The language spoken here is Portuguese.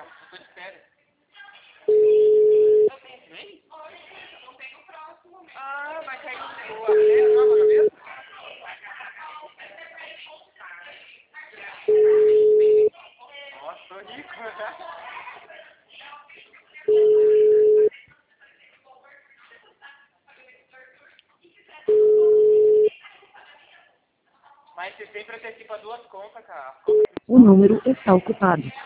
eu tô de férias. Vem? Ah, mas aí o Arnés não paga mesmo? Nossa, tô rico. Mas você sempre antecipa duas contas, cara. O número está ocupado.